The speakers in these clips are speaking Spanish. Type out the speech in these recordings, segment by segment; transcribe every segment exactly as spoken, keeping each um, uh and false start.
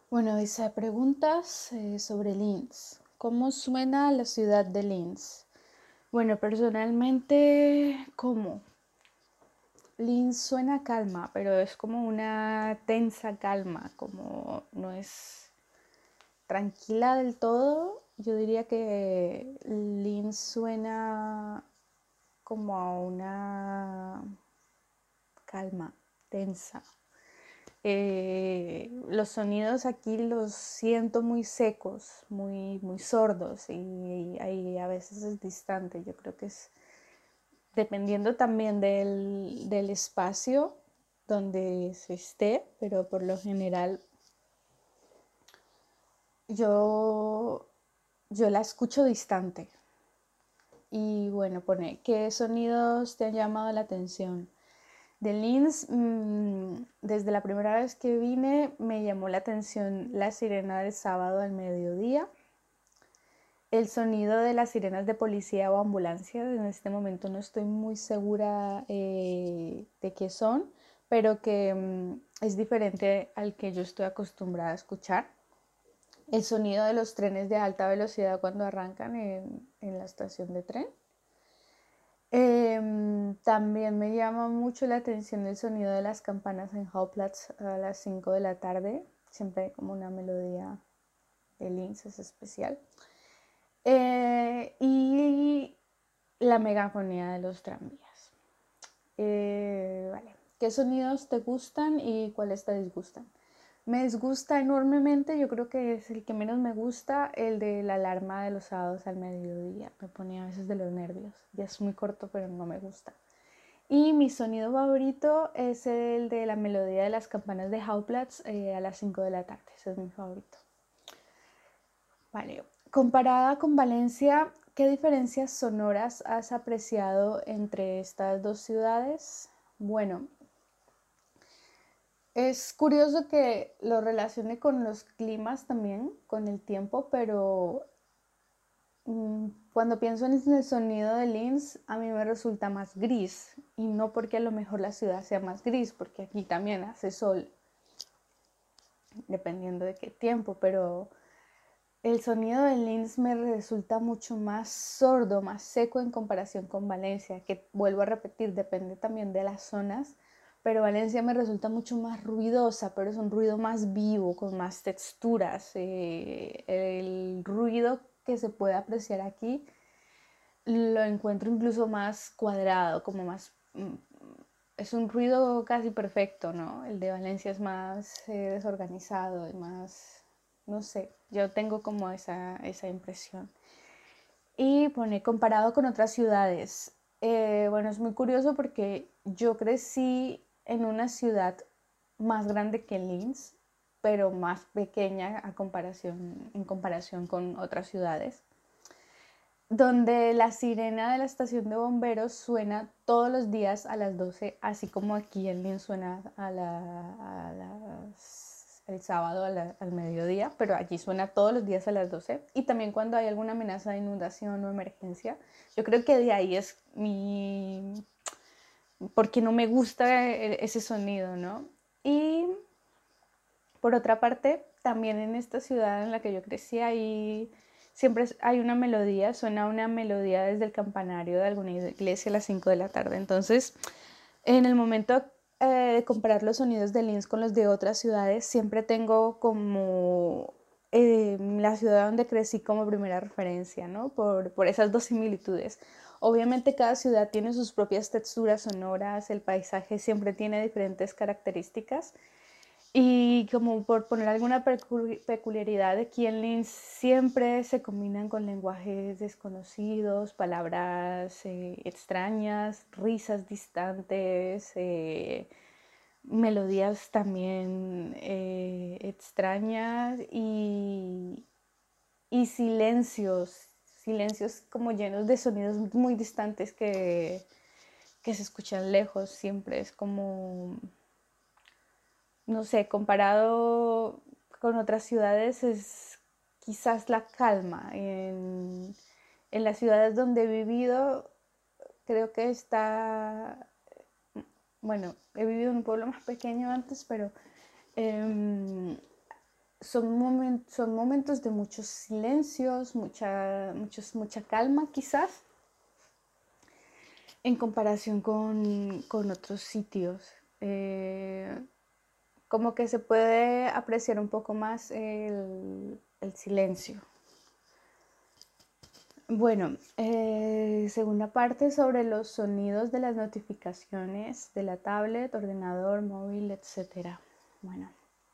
Bueno, dice preguntas eh, sobre Linz. ¿Cómo suena la ciudad de Linz? Bueno, personalmente, ¿cómo? Linz suena calma, pero es como una tensa calma, como no es tranquila del todo. Yo diría que Linz suena como a una calma, tensa. Eh, los sonidos aquí los siento muy secos, muy, muy sordos y, y a veces es distante. Yo creo que es dependiendo también del, del espacio donde se esté, pero por lo general yo, yo la escucho distante. Y bueno, pone, ¿qué sonidos te han llamado la atención? De Linz, mmm, desde la primera vez que vine, me llamó la atención la sirena del sábado al mediodía, el sonido de las sirenas de policía o ambulancia. En este momento no estoy muy segura eh, de qué son, pero que mmm, es diferente al que yo estoy acostumbrada a escuchar. El sonido de los trenes de alta velocidad cuando arrancan en, en la estación de tren. Eh, también me llama mucho la atención el sonido de las campanas en Hauptplatz a las cinco de la tarde. Siempre hay como una melodía de Linz, es especial. Eh, y la megafonía de los tranvías. Eh, vale. ¿Qué sonidos te gustan y cuáles te disgustan? Me disgusta enormemente, yo creo que es el que menos me gusta, el de la alarma de los sábados al mediodía. Me pone a veces de los nervios. Ya es muy corto, pero no me gusta. Y mi sonido favorito es el de la melodía de las campanas de Hauptplatz eh, a las cinco de la tarde. Ese es mi favorito. Vale. Comparada con Valencia, ¿qué diferencias sonoras has apreciado entre estas dos ciudades? Bueno, es curioso que lo relacione con los climas también, con el tiempo, pero mmm, cuando pienso en el sonido de Linz, a mí me resulta más gris. Y no porque a lo mejor la ciudad sea más gris, porque aquí también hace sol, dependiendo de qué tiempo, pero el sonido de Linz me resulta mucho más sordo, más seco en comparación con Valencia, que vuelvo a repetir, depende también de las zonas, pero Valencia me resulta mucho más ruidosa, pero es un ruido más vivo, con más texturas. Eh, el ruido que se puede apreciar aquí lo encuentro incluso más cuadrado, como más... Es un ruido casi perfecto, ¿no? El de Valencia es más eh, desorganizado, es más... No sé, yo tengo como esa, esa impresión. Y pone comparado con otras ciudades. Eh, bueno, es muy curioso porque yo crecí en una ciudad más grande que Linz, pero más pequeña a comparación, en comparación con otras ciudades, donde la sirena de la estación de bomberos suena todos los días a las doce, así como aquí en Linz suena a la, a las, el sábado a la, al mediodía, pero allí suena todos los días a las doce. Y también cuando hay alguna amenaza de inundación o emergencia. Yo creo que de ahí es mi... porque no me gusta ese sonido, ¿no? Y por otra parte, también en esta ciudad en la que yo crecí hay, siempre hay una melodía, suena una melodía desde el campanario de alguna iglesia a las cinco de la tarde. Entonces, en el momento eh, de comparar los sonidos de Linz con los de otras ciudades, siempre tengo como eh, la ciudad donde crecí como primera referencia, ¿no? Por, por esas dos similitudes. Obviamente cada ciudad tiene sus propias texturas sonoras, el paisaje siempre tiene diferentes características. Y como por poner alguna peculiaridad, aquí en Linz siempre se combinan con lenguajes desconocidos, palabras eh, extrañas, risas distantes, eh, melodías también eh, extrañas y, y silencios, silencios como llenos de sonidos muy distantes que, que se escuchan lejos. Siempre es como no sé, comparado con otras ciudades es quizás la calma. En, en las ciudades donde he vivido, creo que está, bueno, he vivido en un pueblo más pequeño antes, pero eh, son, momen- son momentos de muchos silencios, mucha, muchos, mucha calma quizás, en comparación con, con otros sitios. Eh, como que se puede apreciar un poco más el, el silencio. Bueno, eh, segunda parte sobre los sonidos de las notificaciones de la tablet, ordenador, móvil, etcétera. Bueno,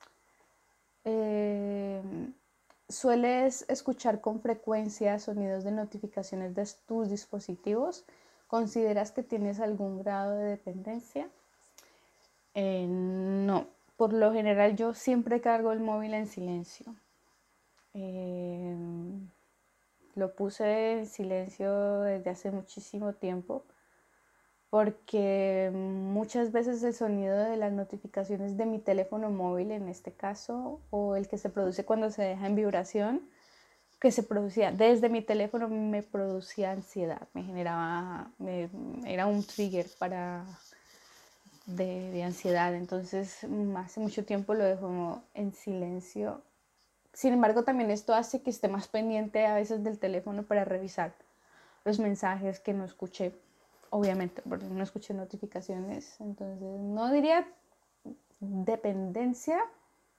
eh, ¿sueles escuchar con frecuencia sonidos de notificaciones de tus dispositivos? ¿Consideras que tienes algún grado de dependencia? Eh, no, por lo general yo siempre cargo el móvil en silencio. Eh, lo puse en silencio desde hace muchísimo tiempo porque muchas veces el sonido de las notificaciones de mi teléfono móvil en este caso, o el que se produce cuando se deja en vibración, que se producía desde mi teléfono, me producía ansiedad, me generaba, me, era un trigger para de, de ansiedad. Entonces hace mucho tiempo lo dejo en silencio. Sin embargo, también esto hace que esté más pendiente a veces del teléfono para revisar los mensajes que no escuché, obviamente, porque no escuché notificaciones. Entonces, no diría dependencia,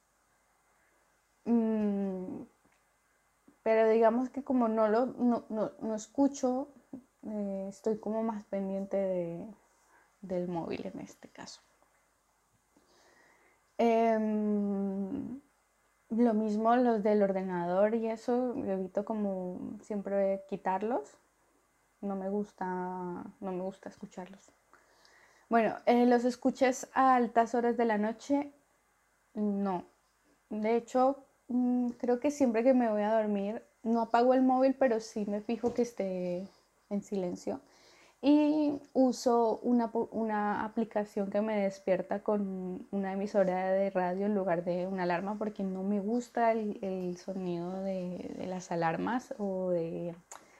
mmm, pero digamos que como no lo no, no, no escucho, eh, estoy como más pendiente de, del móvil en este caso. Eh, lo mismo los del ordenador y eso, evito como siempre quitarlos. No me gusta, no me gusta escucharlos. Bueno, eh, los escuches a altas horas de la noche, no. De hecho, mmm, creo que siempre que me voy a dormir, no apago el móvil, pero sí me fijo que esté en silencio. Y uso una, una aplicación que me despierta con una emisora de radio en lugar de una alarma, porque no me gusta el, el sonido de, de las alarmas o de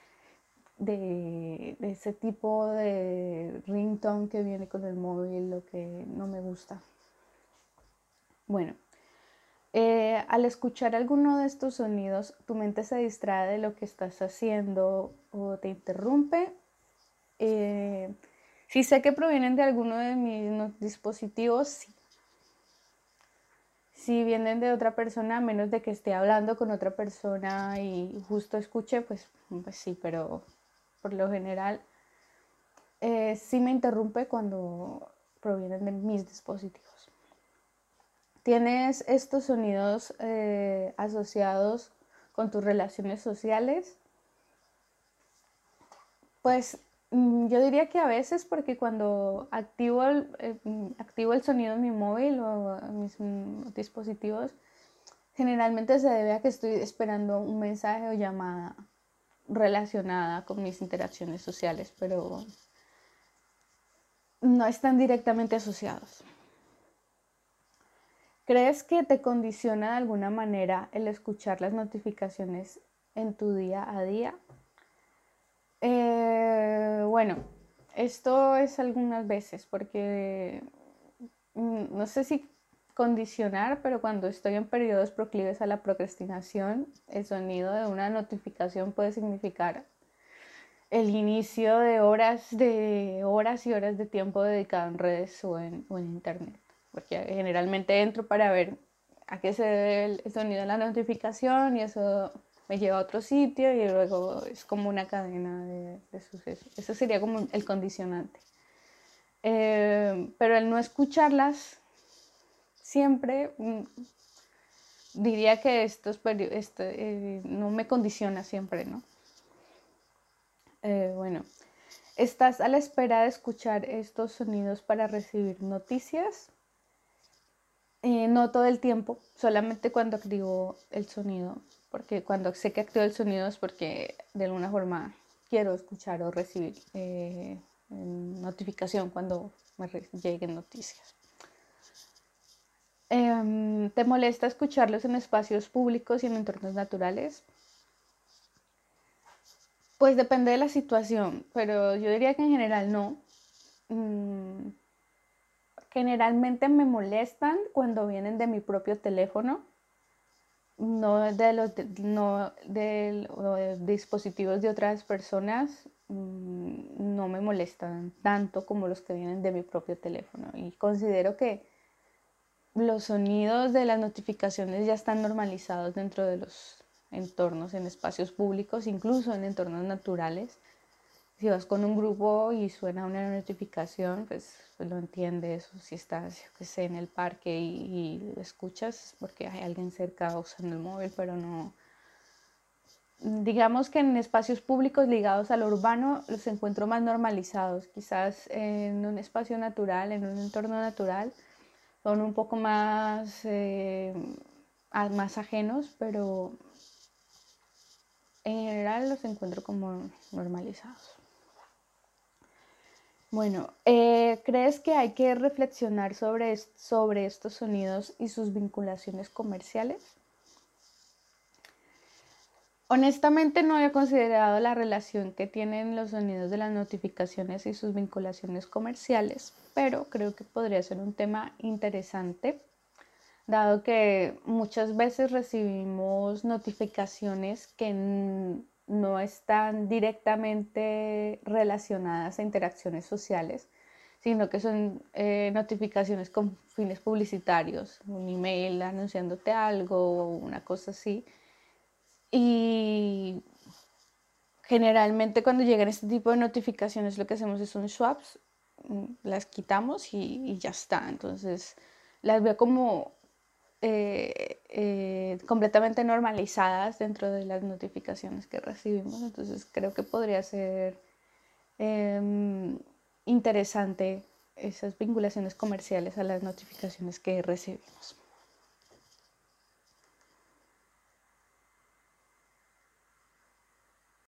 de, de ese tipo de ringtone que viene con el móvil, lo que no me gusta. Bueno, eh, al escuchar alguno de estos sonidos, tu mente se distrae de lo que estás haciendo o te interrumpe. Eh, si sé que provienen de alguno de mis dispositivos, sí. Si vienen de otra persona, a menos de que esté hablando con otra persona y justo escuche, pues, pues sí, pero por lo general eh, sí me interrumpe cuando provienen de mis dispositivos. ¿Tienes estos sonidos eh, asociados con tus relaciones sociales? Pues yo diría que a veces, porque cuando activo el, eh, activo el sonido en mi móvil o en mis mm, dispositivos, generalmente se debe a que estoy esperando un mensaje o llamada relacionada con mis interacciones sociales, pero no están directamente asociados. ¿Crees que te condiciona de alguna manera el escuchar las notificaciones en tu día a día? Eh, bueno, esto es algunas veces porque mm, no sé si condicionar, pero cuando estoy en periodos proclives a la procrastinación, el sonido de una notificación puede significar el inicio de horas, de horas y horas de tiempo dedicado en redes o en, o en internet. Porque generalmente entro para ver a qué se debe el sonido de la notificación y eso me lleva a otro sitio y luego es como una cadena de, de sucesos. Eso sería como el condicionante. Eh, pero el no escucharlas siempre, mm, diría que estos esto, eh, no me condiciona siempre, ¿no? Eh, bueno, ¿estás a la espera de escuchar estos sonidos para recibir noticias? Eh, no todo el tiempo, solamente cuando activo el sonido, porque cuando sé que activo el sonido es porque de alguna forma quiero escuchar o recibir eh, notificación cuando me lleguen noticias. Eh, ¿Te molesta escucharlos en espacios públicos y en entornos naturales? Pues depende de la situación, pero yo diría que en general no. Mm, generalmente me molestan cuando vienen de mi propio teléfono, no de los, de- no de los dispositivos de otras personas, mm, no me molestan tanto como los que vienen de mi propio teléfono. Y considero que los sonidos de las notificaciones ya están normalizados dentro de los entornos, en espacios públicos, incluso en entornos naturales. Si vas con un grupo y suena una notificación, pues, pues lo entiendes. O si estás, yo qué sé, en el parque y, y lo escuchas porque hay alguien cerca usando el móvil, pero no. Digamos que en espacios públicos ligados a lo urbano los encuentro más normalizados. Quizás en un espacio natural, en un entorno natural, son un poco más, eh, más ajenos, pero en general los encuentro como normalizados. Bueno, eh, ¿crees que hay que reflexionar sobre, sobre estos sonidos y sus vinculaciones comerciales? Honestamente no he considerado la relación que tienen los sonidos de las notificaciones y sus vinculaciones comerciales, pero creo que podría ser un tema interesante, dado que muchas veces recibimos notificaciones que no están directamente relacionadas a interacciones sociales, sino que son eh, notificaciones con fines publicitarios, un email anunciándote algo o una cosa así. Y generalmente cuando llegan este tipo de notificaciones lo que hacemos es un swaps, las quitamos y, y ya está. Entonces las veo como eh, eh, completamente normalizadas dentro de las notificaciones que recibimos. Entonces creo que podría ser eh, interesante esas vinculaciones comerciales a las notificaciones que recibimos.